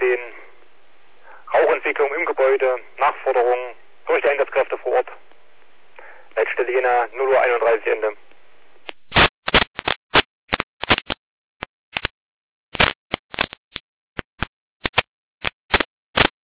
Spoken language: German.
10. Rauchentwicklung im Gebäude, Nachforderung durch die Einsatzkräfte vor Ort. Leitstelle Jena 0:31 Uhr Ende.